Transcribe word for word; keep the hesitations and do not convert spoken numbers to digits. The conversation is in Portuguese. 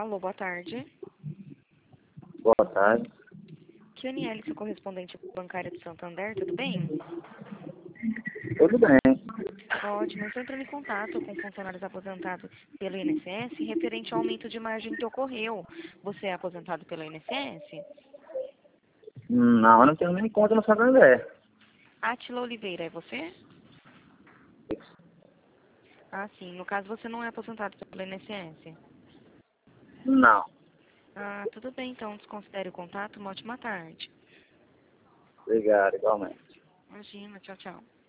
Alô, boa tarde. Boa tarde. Kianiele, seu correspondente bancário do Santander, tudo bem? Tudo bem. Ótimo, eu estou entrando em contato com funcionários aposentados pelo I N S S referente ao aumento de margem que ocorreu. Você é aposentado pelo I N S S? Não, eu não tenho nem conta no Santander. Átila Oliveira, é você? Ah, sim. No caso, você não é aposentado pelo I N S S? Não. Ah, tudo bem, então. Desconsidere o contato. Uma ótima tarde. Obrigado, igualmente. Imagina. Tchau, tchau.